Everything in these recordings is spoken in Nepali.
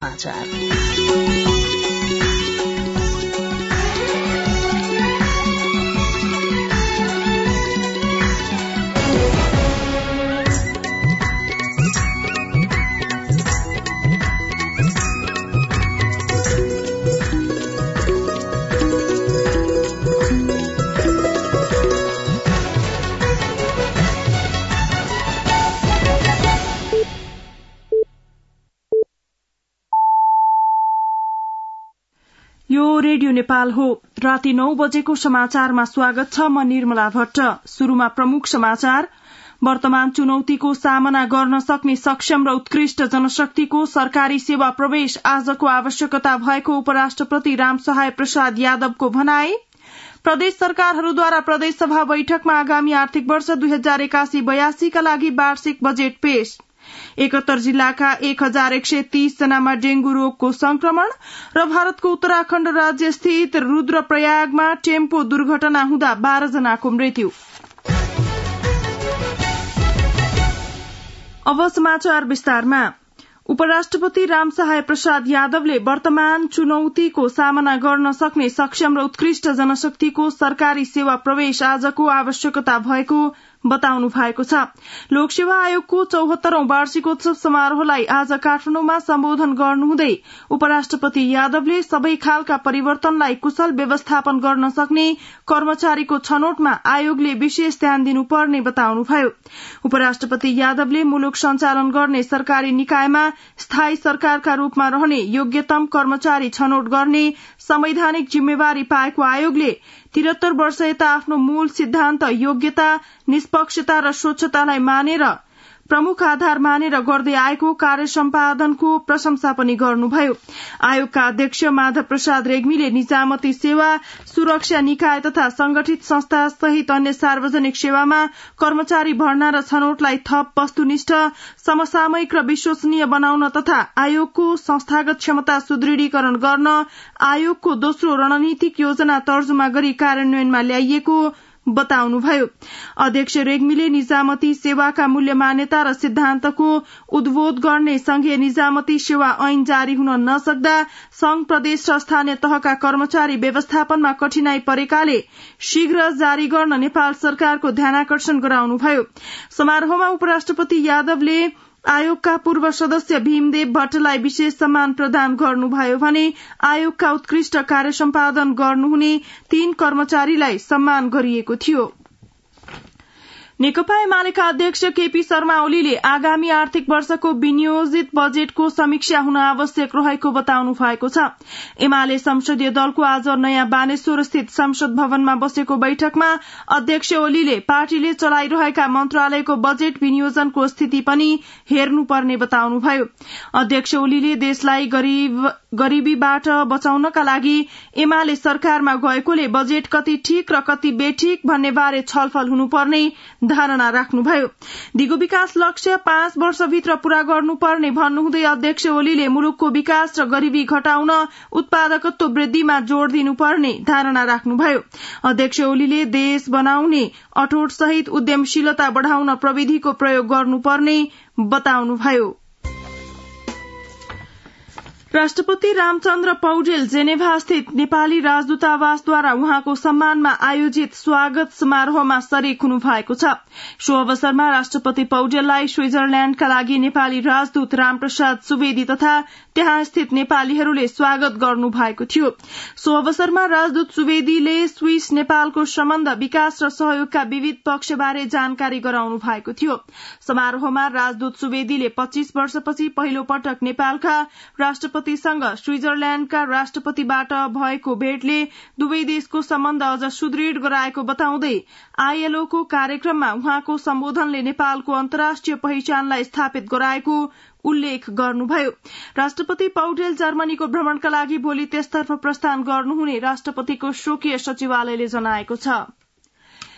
समाचार। यो रेडियो नेपाल हो। राति 9 बजेको समाचारमा स्वागत छ। म निर्मला भट्ट। शुरूमा प्रमुख समाचार। वर्तमान चुनौतीको सामना गर्न सक्ने सक्षम र उत्कृष्ट जनशक्तिको सरकारी सेवा प्रवेश आजको आवश्यकता भएको उपराष्ट्रपति रामसहाय प्रसाद यादवको भनाई। प्रदेश सरकारहरूद्वारा प्रदेशसभा बैठकमा आगामी आर्थिक वर्ष 2081-82 का लागि वार्षिक बजेट पेश। 71 जिल्लाका 1130 जनामा डेंगू रोगको संक्रमण र भारतको उत्तराखण्ड राज्य स्थित रुद्रप्रयागमा टेम्पो दुर्घटना हुँदा 12 जनाको मृत्यु। अब समाचार विस्तारमा। उपराष्ट्रपति रामसहाय प्रसाद यादवले वर्तमान चुनौतीको सामना गर्न सक्ने सक्षम र उत्कृष्ट जनशक्तिको सरकारी सेवा प्रवेश आजको आवश्यकता भएको बताउनु भएको छ। लोकसेवा आयोगको 74औं वार्षिकोत्सव समारोहलाई आज काठमाडौँमा सम्बोधन गर्नुहुँदै उपराष्ट्रपति यादवले सबै खालका परिवर्तनलाई कुशल व्यवस्थापन गर्न सक्ने कर्मचारीको छनौटमा आयोगले विशेष ध्यान दिनुपर्ने बताउनुभयो। उपराष्ट्रपति यादवले मुलुक सञ्चालन गर्ने सरकारी निकायमा स्थायी सरकारका रूपमा रहने योग्यतम कर्मचारी छनौट गर्ने संवैधानिक जिम्मेवारी पाएको आयोगले 73 वर्ष यता आफ्नो मूल सिद्धान्त योग्यता, निष्पक्षता र स्वच्छतालाई मानेर प्रमुख आधार मानेर गर्दै आएको कार्य सम्पादनको प्रशंसा पनि गर्नुभयो। आयोगका अध्यक्ष माधव प्रसाद रेग्मीले निजामती सेवा, सुरक्षा निकाय तथा संगठित संस्था सहित अन्य सार्वजनिक सेवामा कर्मचारी भर्ना र छनौटलाई थप वस्तुनिष्ठ, समसामयिक र विश्वसनीय बनाउन तथा आयोगको संस्थागत क्षमता सुदृढीकरण गर्न आयोगको दोस्रो रणनीतिक योजना तर्जुमा गरी कार्यान्वयनमा ल्याइएको बताउनुभयो। अध्यक्ष रेग्मीले निजामती सेवाका मूल्य मान्यता र सिद्धान्तको उद्बोध गर्ने संघीय निजामती सेवा ऐन जारी हुन नसक्दा संघ, प्रदेश र स्थानीय तहका कर्मचारी व्यवस्थापनमा कठिनाई परेकाले शीघ्र जारी गर्न नेपाल सरकारको ध्यानाकर्षण गराउनुभयो। समारोहमा उपराष्ट्रपति यादवले आयोगका पूर्व सदस्य भीमदेव भट्टलाई विशेष सम्मान प्रदान गर्नुभयो भने आयोगका उत्कृष्ट कार्य सम्पादन गर्नुहुने 3 कर्मचारीलाई सम्मान गरिएको थियो। नेकपा एमालेका अध्यक्ष केपी शर्मा ओलीले आगामी आर्थिक वर्षको विनियोजित बजेटको समीक्षा हुन आवश्यक रहेको बताउनु भएको छ। एमाले संसदीय दलको आज नयाँ बानेश्वर स्थित संसद भवनमा बसेको बैठकमा अध्यक्ष ओलीले पार्टीले चलाइरहेका मन्त्रालयको बजेट विनियोजनको स्थिति पनि हेर्नुपर्ने बताउनुभयो। अध्यक्ष ओलीले देशलाई गरीबीबाट बचाउनका लागि एमाले सरकारमा गएकोले बजेट कति ठीक र कति बेठिक भन्ने बारे छलफल हुनुपर्ने धारणा राख्नुभयो। दिगो विकास लक्ष्य 5 वर्षभित्र पूरा गर्नुपर्ने भन्नुहुँदै अध्यक्ष ओलीले मुलुकको विकास र गरीबी घटाउन उत्पादकत्व वृद्धिमा जोड़ दिनुपर्ने धारणा राख्नुभयो। अध्यक्ष ओलीले देश बनाउने अठोट सहित उद्यमशीलता बढ़ाउन प्रविधिको प्रयोग गर्नुपर्ने बताउनुभयो। राष्ट्रपति रामचन्द्र पौडेल जेनेभा स्थित नेपाली राजदूतावासद्वारा उहाँको सम्मानमा आयोजित स्वागत समारोहमा सरिक हुनु भएको छ। सो अवसरमा राष्ट्रपति पौडेललाई स्विजरल्याण्डका लागि नेपाली राजदूत रामप्रसाद सुवेदी तथा त्यहाँ स्थित नेपालीहरूले स्वागत गर्नु भएको थियो। सो अवसरमा राजदूत सुवेदीले स्विस नेपालको सम्बन्ध, विकास र सहयोगका विविध पक्षबारे जानकारी गराउनु भएको थियो। समारोहमा राजदूत सुवेदीले 25 वर्षपछि पहिलो पटक नेपालका राष्ट्रपतिसँग स्विजरल्याण्डका राष्ट्रपतिबाट भएको भेटले दुवै देशको सम्बन्ध अझ सुदृढ़ गराएको बताउँदै आईएलओको कार्यक्रममा उहाँको सम्बोधनले नेपालको अन्तर्राष्ट्रिय पहिचानलाई स्थापित गराएको उल्लेख गर्नुभयो। राष्ट्रपति पौडेल जर्मनीको भ्रमणका लागि भोलि त्यसतर्फ प्रस्थान गर्नुहुने राष्ट्रपतिको स्वकीय सचिवालयले जनाएको छ।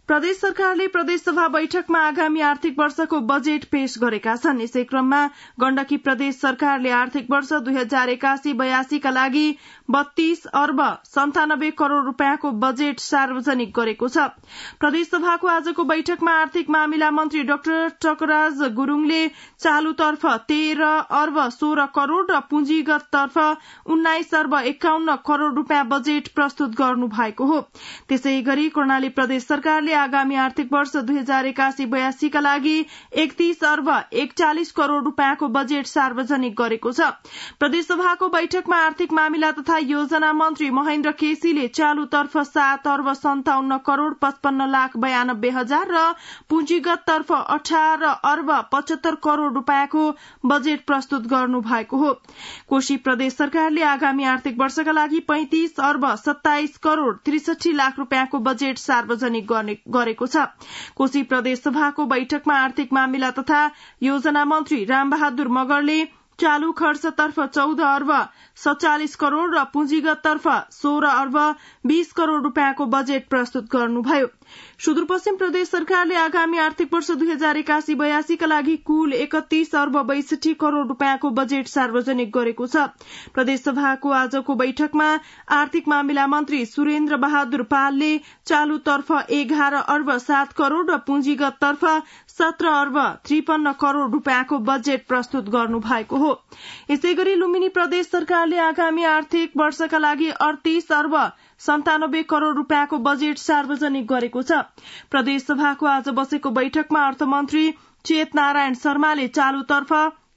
प्रदेश सरकारले प्रदेशसभा बैठकमा आगामी आर्थिक वर्षको बजेट पेश गरेका छन्। यसै क्रममा गण्डकी प्रदेश सरकारले आर्थिक वर्ष 2081-82 का लागि 32 अर्ब 97 करोड़ रूपियाँको बजेट सार्वजनिक गरेको छ। प्रदेशसभाको आजको बैठकमा आर्थिक मामिला मन्त्री डाक्टर टकराज गुरूङले चालुतर्फ 13 अर्ब 16 करोड़ र पुँजीगत तर्फ 19 अर्ब 51 करोड़ रूपियाँ बजेट प्रस्तुत गर्नु भएको हो। त्यसै गरी कर्णाली प्रदेश सरकारले आगामी आर्थिक वर्ष 2081-82 का लागि 31 अर्ब 41 करोड़ रूपियाँको बजेट सार्वजनिक गरेको छ। प्रदेशसभाको बैठकमा आर्थिक मामिला तथा योजना मन्त्री महेन्द्र केसीले चालुतर्फ 7 अर्ब 57 करोड़ 55 लाख 92 हजार र पुँजीगत तर्फ 18 अर्ब 75 करोड़ रूपियाँको बजेट प्रस्तुत गर्नु भएको हो। कोशी प्रदेश सरकारले आगामी आर्थिक वर्षका लागि 35 अर्ब 27 करोड़ 63 लाख रूपियाँको बजेट सार्वजनिक गरेको छ। कोशी प्रदेश सभाको बैठकमा आर्थिक मामिला तथा योजना मन्त्री रामबहादुर मगरले चालू खर्चतर्फ 14 अर्ब 47 करोड़ र पुँजीगत तर्फ 16 अर्ब 20 करोड़ रूपियाँको बजेट प्रस्तुत गर्नुभयो। सुदूरपश्चिम प्रदेश सरकारले आगामी आर्थिक वर्ष 2081-82 का लागि कुल 31 अर्ब 62 करोड़ रूपियाँको बजेट सार्वजनिक गरेको छ। प्रदेशसभाको आजको बैठकमा आर्थिक मामिला मन्त्री सुरेन्द्र बहादुर पालले चालुतर्फ 11 अर्ब 7 करोड़ र पुँजीगत तर्फ 17 अर्ब 53 करोड़ रूपियाँको बजेट प्रस्तुत गर्नु भएको हो। यसै गरी लुम्बिनी प्रदेश सरकारले आगामी आर्थिक वर्षका लागि 38 अर्ब 97 करोड़ रूपियाँको बजेट सार्वजनिक गरेको छ। प्रदेशसभाको आज बसेको बैठकमा अर्थमन्त्री चेत नारायण शर्माले चालुतर्फ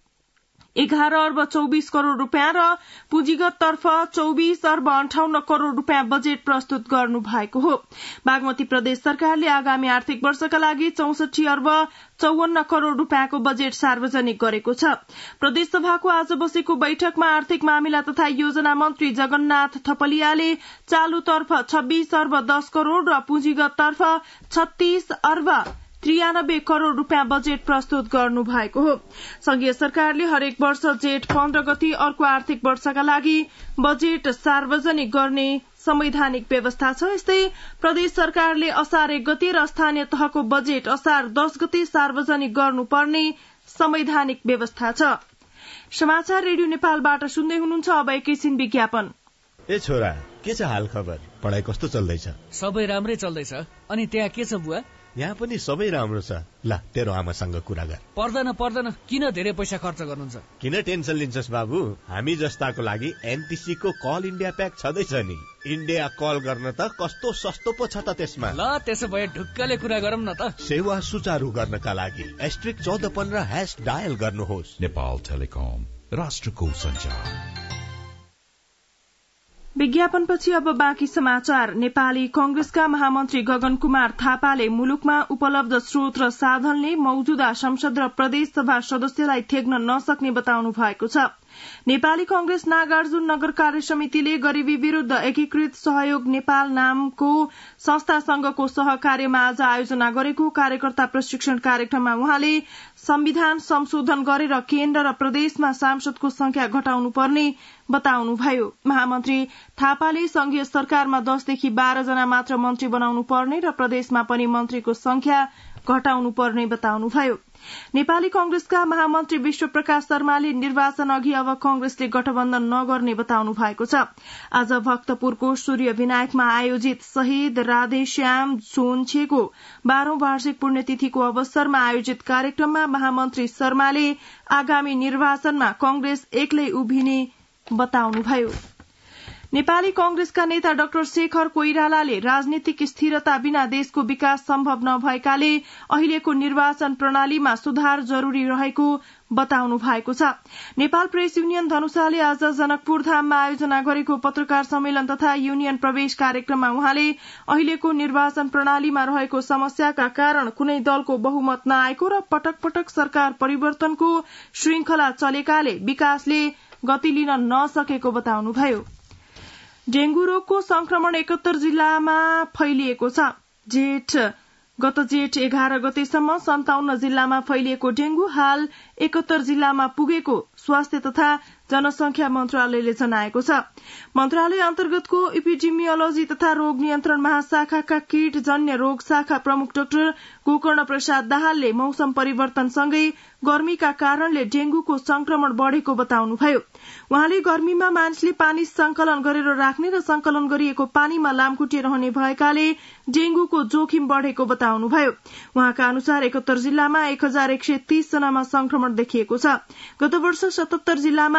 11 अर्ब 24 करोड़ रूपियाँ र पुँजीगत तर्फ 24 अर्ब 58 करोड़ रूपियाँ बजेट प्रस्तुत गर्नु भएको हो। बागमती प्रदेश सरकारले आगामी आर्थिक वर्षका लागि 64 अर्ब 54 करोड़ रूपियाँको बजेट सार्वजनिक गरेको छ। प्रदेशसभाको आज बसेको बैठकमा आर्थिक मामिला तथा योजना मन्त्री जगन्नाथ थपलियाले चालुतर्फ 26 अर्ब 10 करोड़ र पुँजीगत तर्फ 36 अर्ब 93 करोड़ रूपियाँ बजेट प्रस्तुत गर्नु भएको हो। संघीय सरकारले हरेक वर्ष जेठ 15 गते अर्को आर्थिक वर्षका लागि बजेट सार्वजनिक गर्ने संवैधानिक व्यवस्था छ। यस्तै प्रदेश सरकारले असार 1 गते र स्थानीय तहको बजेट असार 10 गते सार्वजनिक गर्नुपर्ने संवैधानिक व्यवस्था छ। समाचार रेडियो नेपालबाट सुन्दै हुनुहुन्छ। अब एकैछिन विज्ञापन। ए छोरा, के छ हाल खबर? पढाइ कस्तो चल्दैछ? सबै राम्रै चल्दैछ। अनि त्यहाँ के छ बुवा? यहाँ पनि सबै राम्रो छ। ल तेरो आमासँग कुरा गर। पर्दैन किन धेरै पैसा खर्च गर्नुहुन्छ? किन टेन्सन लिन्छस् बाबु? हामी जस्ताको लागि एनटीसी को कल इन्डिया प्याक छँदैछ नि। इन्डिया कल गर्न त कस्तो सस्तो पो छ त त्यसमा। ल त्यसो भए ढुक्कले कुरा गरौँ न त। सेवा सुचारू गर्नका लागि *1415# डायल गर्नुहोस्। नेपाल टेलिकम, राष्ट्रको सञ्चार। विज्ञापनपछि अब बाँकी समाचार। नेपाली कांग्रेसका महामन्त्री गगन कुमार थापाले मुलुकमा उपलब्ध स्रोत र साधनले मौजूदा संसद र प्रदेश सभा सदस्यलाई थेग्न नसक्ने बताउनु भएको छ। नेपाली कांग्रेस नागार्जुन नगर कार्य समितिले गरीबी विरूद्ध एकीकृत सहयोग नेपाल नामको संस्थासँगको सहकार्यमा आज आयोजना गरेको कार्यकर्ता प्रशिक्षण कार्यक्रममा उहाँले संविधान संशोधन गरेर केन्द्र र प्रदेशमा सांसदको संख्या घटाउनु पर्ने बताउनुभयो। महामन्त्री थापाले संघीय सरकारमा 10 देखि 12 जना मात्र मन्त्री बनाउनु पर्ने र प्रदेशमा पनि मन्त्रीको संख्या घटाउनु पर्ने बताउनुभयो। नेपाली कांग्रेसका महामन्त्री विश्व प्रकाश शर्माले निर्वाचन अघि अब कांग्रेसले गठबन्धन नगर्ने बताउनु भएको छ। आज भक्तपुरको सूर्य विनायकमा आयोजित शहीद राधेश्याम सोन्छेको 12औं वार्षिक पुण्यतिथिको अवसरमा आयोजित कार्यक्रममा महामन्त्री शर्माले आगामी निर्वाचनमा कांग्रेस एक्लै उभिने बताउनुभयो। नेपाली कांग्रेसका नेता डाक्टर शेखर कोइरालाले राजनीतिक स्थिरता बिना देशको विकास सम्भव नभएकाले अहिलेको निर्वाचन प्रणालीमा सुधार जरूरी रहेको बताउनु भएको छ। नेपाल प्रेस युनियन धनुषाले आज जनकपुर धाममा आयोजना गरेको पत्रकार सम्मेलन तथा युनियन प्रवेश कार्यक्रममा उहाँले अहिलेको निर्वाचन प्रणालीमा रहेको समस्याका कारण कुनै दलको बहुमत नआएको र पटक पटक सरकार परिवर्तनको श्रृंखला चलेकाले विकासले गति लिन नसकेको बताउनुभयो। डेंगू रोगको संक्रमण 71 जिल्लामा फैलिएको छ। गत जेठ 11 गतेसम्म 57 जिल्लामा फैलिएको डेंगू हाल 71 जिल्लामा पुगेको स्वास्थ्य तथा जनसंख्या मन्त्रालयले जनाएको छ। मन्त्रालय अन्तर्गतको इपिडेमियोलोजी तथा रोग नियन्त्रण महाशाखाका कीटजन्य रोग शाखा प्रमुख डाक्टर गोकर्ण प्रसाद दाहालले मौसम परिवर्तनसँगै गर्मीका कारणले डेंगूको संक्रमण बढ़ेको बताउनुभयो। उहाँले गर्मीमा मानिसले पानी संकलन गरेर राख्ने र संकलन गरिएको पानीमा लामखुट्टे रहने भएकाले डेंगूको जोखिम बढ़ेको बताउनुभयो। उहाँका अनुसार 71 जिल्लामा 1130 जनामा संक्रमण देखिएको छ। गत वर्ष 77 जिल्लामा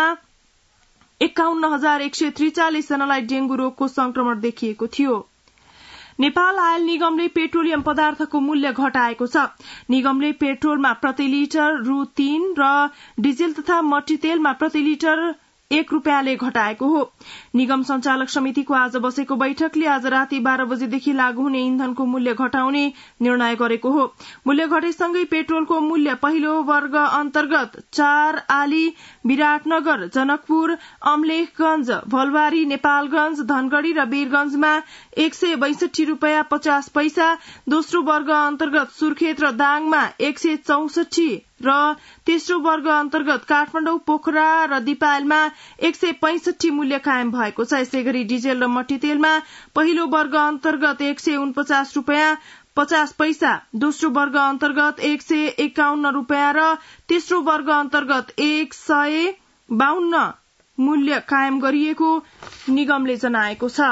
51,143 जनालाई डेंगू रोगको संक्रमण देखिएको थियो। नेपाल आयल निगमले पेट्रोलियम पदार्थको मूल्य घटाएको छ। निगमले पेट्रोलमा प्रति लिटर रु 3 र डिजेल तथा मट्टी तेलमा प्रति लिटर 1 रुपियाँले घटाएको हो। निगम संचालक समितिको आज बसेको बैठकले आज राति 12 बजेदेखि लागू हुने इन्धनको मूल्य घटाउने निर्णय गरेको हो। मूल्य घटेसँगै पेट्रोलको मूल्य पहिलो वर्ग अन्तर्गत 4 आली, विराटनगर, जनकपुर, अमलेखगंज, भलबारी, नेपालगंज, धनगढ़ी र वीरगंजमा 162 रुपियाँ 50 पैसा, दोस्रो वर्ग अन्तर्गत सुर्खेत र दाङमा 164 र तेस्रो वर्ग अन्तर्गत काठमाडौँ, पोखरा र दिपायलमा 165 मूल्य कायम भएको छ। यसैगरी डिजेल र मट्टी तेलमा पहिलो वर्ग अन्तर्गत 149 रुपियाँ 50 पैसा, दोस्रो वर्ग अन्तर्गत 151 रुपियाँ र तेस्रो वर्ग अन्तर्गत 152 मूल्य कायम गरिएको निगमले जनाएको छ।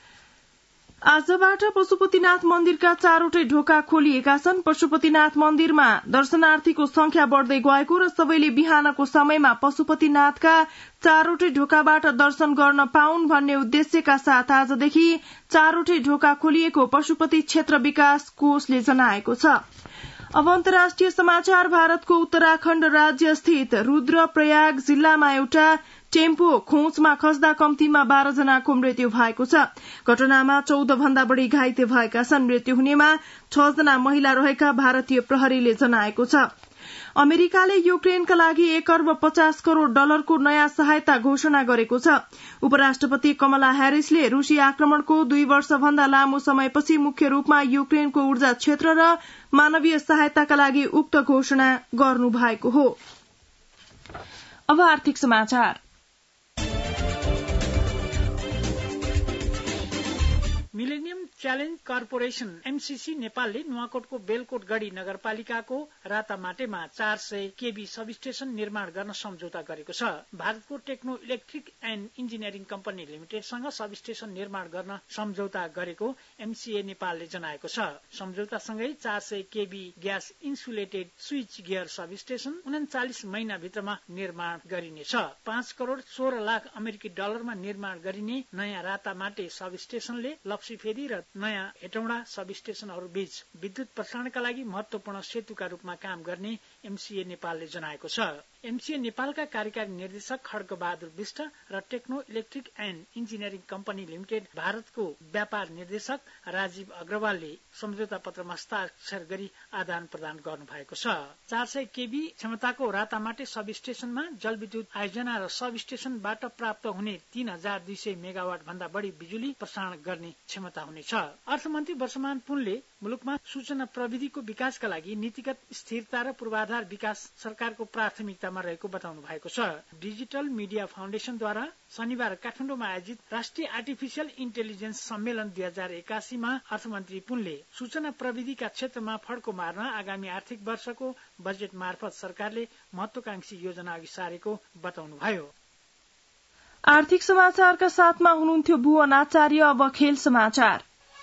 आजबाट पशुपतिनाथ मन्दिरका 4वटै ढोका खोलिएका छन्। पशुपतिनाथ मन्दिरमा दर्शनार्थीको संख्या बढ़दै गएको र सबैले बिहानको समयमा पशुपतिनाथका 4वटै ढोकाबाट दर्शन गर्न पाउन् भन्ने उद्देश्यका साथ आजदेखि 4वटै ढोका खोलिएको पशुपति क्षेत्र विकास कोषले जनाएको छ। अब अन्तर्राष्ट्रिय समाचार। भारतको उत्तराखण्ड राज्य स्थित रुद्रप्रयाग जिल्लामा एउटा टेम्पो खोचमा खस्दा कम्तीमा 12 जनाको मृत्यु भएको छ। घटनामा 14 भन्दा बढ़ी घाइते भएका छन्। मृत्यु हुनेमा 6 जना महिला रहेका भारतीय प्रहरीले जनाएको छ। अमेरिकाले युक्रेनका लागि 1 अर्ब 50 करोड़ डलरको नयाँ सहायता घोषणा गरेको छ। उपराष्ट्रपति कमला ह्यारिसले रूसी आक्रमणको 2 वर्ष भन्दा लामो समयपछि मुख्य रूपमा युक्रेनको ऊर्जा क्षेत्र र मानवीय सहायताका लागि उक्त घोषणा गर्नु भएको हो। अब आर्थिक समाचार। मिलेनियम च्यालेन्ज कर्पोरेशन एमसीसी नेपालले नुवाकोटको बेलकोट गढी नगरपालिकाको रातामाटेमा 400 केबी सबस्टेशन निर्माण गर्न सम्झौता गरेको छ। भारतको Techno Electric and Engineering Company लिमिटेडसँग सबस्टेशन निर्माण गर्न सम्झौता गरेको एमसीए नेपालले जनाएको छ। सम्झौतासँगै 400 kV gas insulated switch gear substation 39 महिनाभित्रमा निर्माण गरिनेछ। 5 करोड़ 16 लाख अमेरिकी डलरमा निर्माण गरिने नयाँ रातामाटे सबस्टेशनले लप्सीफेदी र नयाँ हेटौँडा सबस्टेशनहरू बीच विद्युत प्रसारणका लागि महत्वपूर्ण सेतुका रूपमा काम गर्ने एमसीए नेपालले जनाएको छ। एमसीए नेपालका कार्यकारी निर्देशक खड्ग बहादुर विष्ट र Techno Electric and Engineering Company Limited भारतको व्यापार निर्देशक राजीव अग्रवालले सम्झौता पत्रमा हस्ताक्षर गरी आदान प्रदान गर्नु भएको छ। 400 केबी क्षमताको रातामाटे सबस्टेशनमा जलविद्युत आयोजना र सबस्टेशनबाट प्राप्त हुने 3200 मेगावाट भन्दा बढ़ी बिजुली प्रसारण गर्ने क्षमता हुनेछ। अर्थमन्त्री वर्षमान पुनले मुलुकमा सूचना प्रविधिको विकासका लागि नीतिगत स्थिरता र पूर्वाधार विकास सरकारको प्राथमिकतामा रहेको बताउनु भएको छ। डिजिटल मिडिया फाउन्डेशनद्वारा शनिबार काठमाडौँमा आयोजित राष्ट्रिय आर्टिफिशियल इन्टेलिजेन्स सम्मेलन 2081 मा अर्थमन्त्री पुनले सूचना प्रविधिका क्षेत्रमा फड्को मार्न आगामी आर्थिक वर्षको बजेट मार्फत सरकारले महत्वाकांक्षी योजना अघि सारेको बताउनुभयो। आर्थिक समाचारका साथमा हुनुहुन्थ्यो भुवन आचार्य। अब खेल समाचार।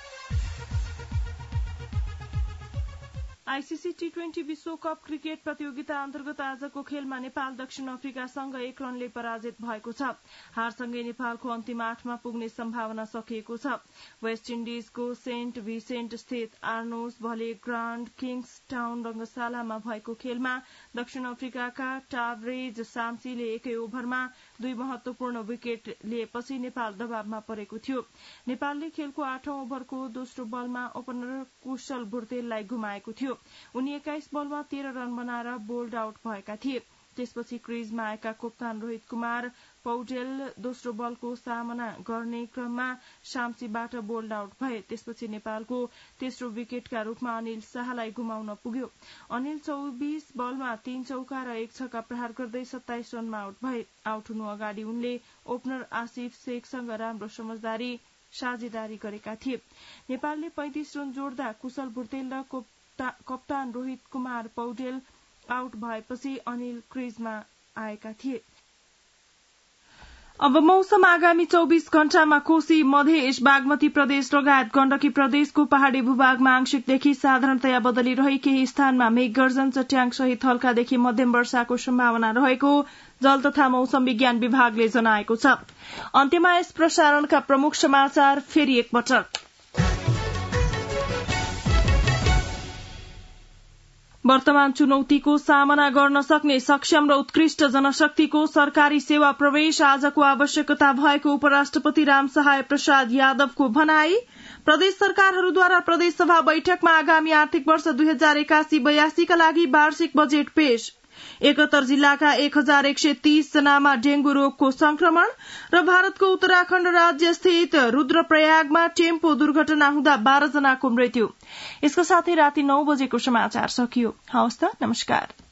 आईसीसी टी20 विश्वकप क्रिकेट प्रतियोगिता अन्तर्गत आजको खेलमा नेपाल दक्षिण अफ्रिकासँग 1 रनले पराजित भएको छ। हारसँगै नेपालको अन्तिम 8मा पुग्ने सम्भावना सकिएको छ। वेस्ट इन्डिजको सेन्ट भिसेन्ट स्थित आर्नोस भले ग्रान्ड किङ्स टाउन रंगशालामा भएको खेलमा दक्षिण अफ्रिकाका टाभरेज साम्सीले 1 ओभरमा 2 महत्वपूर्ण विकेट लिएपछि नेपाल दबावमा परेको थियो। नेपालले खेलको 8औं ओभरको दोस्रो बलमा ओपनर कुशल भुर्तेललाई गुमाएको थियो। उनी 21 बलमा 13 रन बनाएर बोल्ड आउट भएका थिए। त्यसपछि क्रिजमा आएका कप्तान रोहित कुमार पौडेल दोस्रो बलको सामना गर्ने क्रममा साम्चीबाट बोल्ड आउट भए। त्यसपछि नेपालको तेस्रो विकेटका रूपमा अनिल शाहलाई गुमाउन पुग्यो। अनिल 24 बलमा 3 चौका र 1 छक्का प्रहार गर्दै 27 रनमा आउट भए। आउट हुनु अगाडि उनले ओपनर आसिफ शेखसँग राम्रो साझेदारी गरेका थिए। नेपालले 35 रन जोड्दा कुशल भुर्तेल र कप्तान रोहित कुमार पौडेल आउट भएपछि अनिल क्रिजमा आएका थिए। अब मौसम। आगामी 24 घण्टामा कोशी मधेस बागमती प्रदेश लगायत गण्डकी प्रदेशको पहाड़ी भूभागमा आंशिकदेखि साधारणतया बदली रही केही स्थानमा मेघगर्जन चट्याङ सहित हल्कादेखि मध्यम वर्षाको सम्भावना रहेको जल तथा मौसम विज्ञान विभागले जनाएको छ। अन्त्यमा यस प्रसारणका प्रमुख समाचार फेरि एकपटक। वर्तमान चुनौतीको सामना गर्न सक्ने सक्षम र उत्कृष्ट जनशक्तिको सरकारी सेवा प्रवेश आजको आवश्यकता भएको उपराष्ट्रपति रामसहाय प्रसाद यादवको भनाई। प्रदेश सरकारहरूद्वारा प्रदेशसभा बैठकमा आगामी आर्थिक वर्ष 2081-82 का लागि वार्षिक बजेट पेश। 71 जिल्लाका 1130 जनामा डेंगू रोगको संक्रमण र भारतको उत्तराखण्ड राज्य स्थित रुद्रप्रयागमा टेम्पो दुर्घटना हुँदा 12 जनाको मृत्यु। यसको साथै राति 9 बजेको समाचार सकियो। हवस् त, नमस्कार।